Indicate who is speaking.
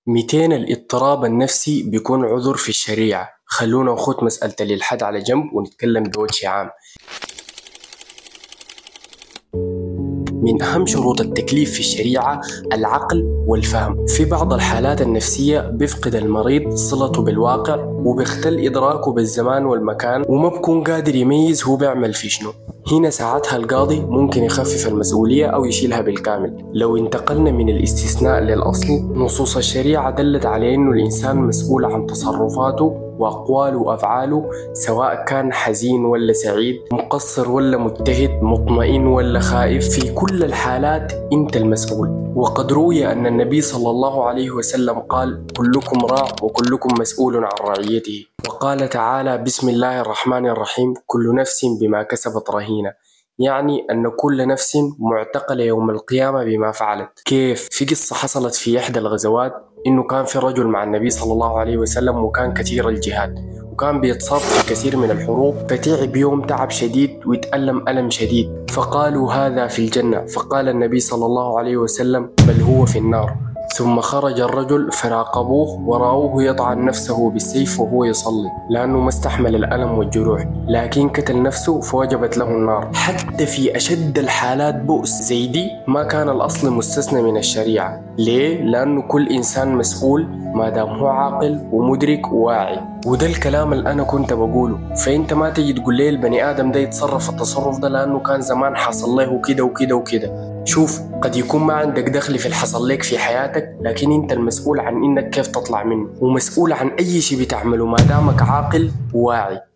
Speaker 1: الاضطراب النفسي بيكون عذر في الشريعة. خلونا نخوض مسألة الإلحاد على جنب ونتكلم بوجه عام. من أهم شروط التكليف في الشريعة العقل والفهم. في بعض الحالات النفسية بيفقد المريض صلته بالواقع وبيختل إدراكه بالزمان والمكان وما بكون قادر يميز هو بيعمل في شنو. هنا ساعتها القاضي ممكن يخفف المسؤولية أو يشيلها بالكامل. لو انتقلنا من الاستثناء للأصل، نصوص الشريعة دلت على أنه الإنسان مسؤول عن تصرفاته وأقواله وأفعاله، سواء كان حزين ولا سعيد، مقصر ولا مجتهد، مطمئن ولا خائف. في كل الحالات أنت المسؤول. وقد روي أن النبي صلى الله عليه وسلم قال: كلكم راع وكلكم مسؤول عن رعيته. وقال تعالى: بسم الله الرحمن الرحيم: كل نفس بما كسبت رهينة. يعني أن كل نفس معتقلة يوم القيامة بما فعلت. كيف؟ في قصة حصلت في إحدى الغزوات، إنه كان في رجل مع النبي صلى الله عليه وسلم وكان كثير الجهاد وكان بيتصاب في كثير من الحروب، فتعب يوم تعب شديد ويتألم ألم شديد، فقالوا هذا في الجنة. فقال النبي صلى الله عليه وسلم: بل هو في النار. ثم خرج الرجل فراقبوه ورأوه يطعن نفسه بالسيف وهو يصلي، لأنه ما استحمل الألم والجروح، لكن قتل نفسه فوجبت له النار. حتى في أشد الحالات بؤس زي دي ما كان الأصل مستثنى من الشريعة. ليه؟ لأنه كل إنسان مسؤول ما دام هو عاقل ومدرك وواعي. وده الكلام اللي أنا كنت بقوله. فأنت ما تجي تقول لي البني آدم ده يتصرف التصرف ده لأنه كان زمان حصل له كده وكده وكده. شوف، قد يكون ما عندك دخل في الحصل لك في حياتك، لكن انت المسؤول عن انك كيف تطلع منه، ومسؤول عن اي شيء بتعمله ما دامك عاقل وواعي.